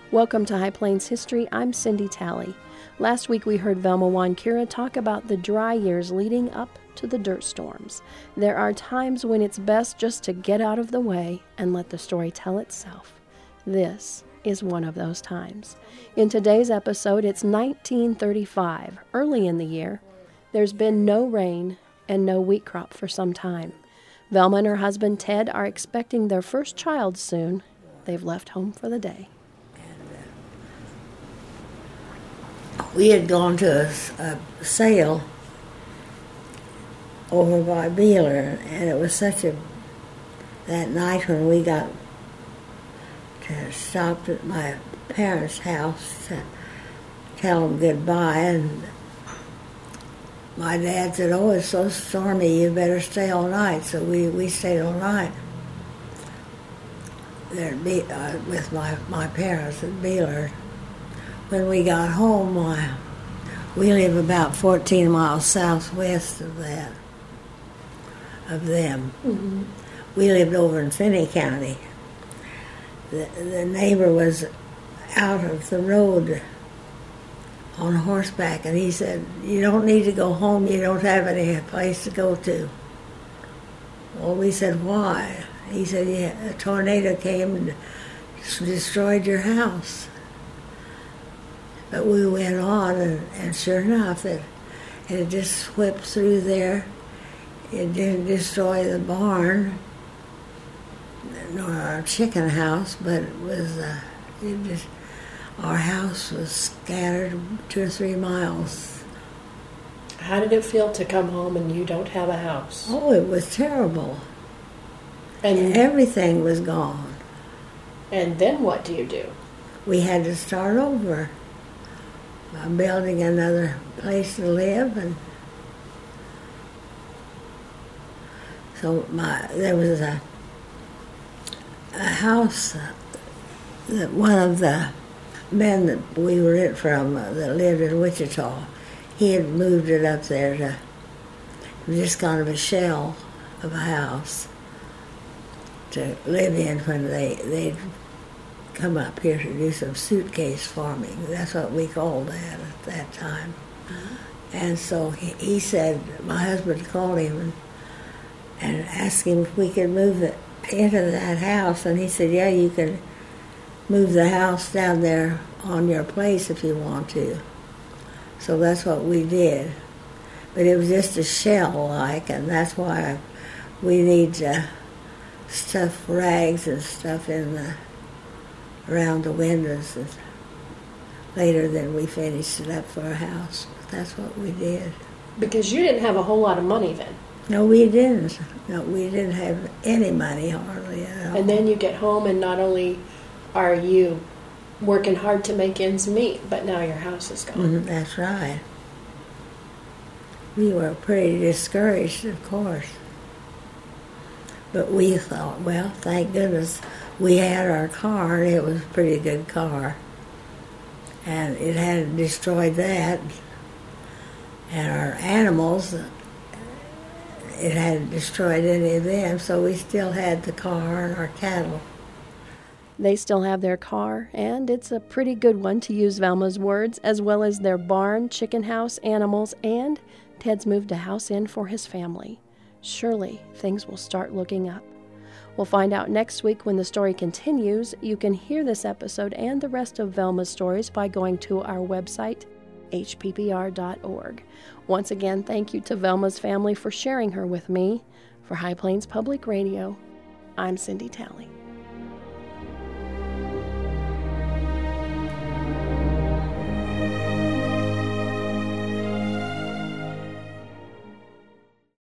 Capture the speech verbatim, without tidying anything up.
Welcome to High Plains History. I'm Cindy Talley. Last week we heard Velma Wankira talk about the dry years leading up to the dirt storms. There are times when it's best just to get out of the way and let the story tell itself. This is one of those times. In today's episode, it's nineteen thirty-five, early in the year. There's been no rain and no wheat crop for some time. Velma and her husband Ted are expecting their first child soon. They've left home for the day. We had gone to a, a sale over by Beeler, and it was such a, that night when we got to stop at my parents' house to tell them goodbye, and my dad said, oh, it's so stormy, you better stay all night, so we, we stayed all night there be, uh, with my, my parents at Beeler. When we got home, uh, we live about fourteen miles southwest of that, of them. Mm-hmm. We lived over in Finney County. The, the neighbor was out of the road on horseback, and he said, you don't need to go home, you don't have any place to go to. Well, we said, why? He said, yeah, a tornado came and destroyed your house. But we went on, and, and sure enough, it, it just whipped through there. It didn't destroy the barn, nor our chicken house, but it was, uh, it just, our house was scattered two or three miles. How did it feel to come home and you don't have a house? Oh, it was terrible. And everything was gone. And then what do you do? We had to start over. I'm building another place to live, and so my there was a a house uh, that one of the men that we were in from uh, that lived in Wichita, he had moved it up there to it was just kind of a shell of a house to live in when they they'd come up here to do some suitcase farming. That's what we called that at that time. Mm-hmm. And so he, he said, my husband called him and, and asked him if we could move it into that house. And he said, yeah, you can move the house down there on your place if you want to. So that's what we did. But it was just a shell-like, and that's why we need to stuff rags and stuff in the around the windows and later then we finished it up for a house. But that's what we did. Because you didn't have a whole lot of money then. No, we didn't. No, we didn't have any money hardly at all. And then you get home and not only are you working hard to make ends meet, but now your house is gone. Mm-hmm, that's right. We were pretty discouraged, of course. But we thought, well, thank goodness we had our car, and it was a pretty good car. And it hadn't destroyed that. And our animals, it hadn't destroyed any of them, so we still had the car and our cattle. They still have their car, and it's a pretty good one, to use Velma's words, as well as their barn, chicken house, animals, and Ted's moved a house in for his family. Surely things will start looking up. We'll find out next week when the story continues. You can hear this episode and the rest of Velma's stories by going to our website, h p p r dot org. Once again, thank you to Velma's family for sharing her with me. For High Plains Public Radio, I'm Cindy Talley.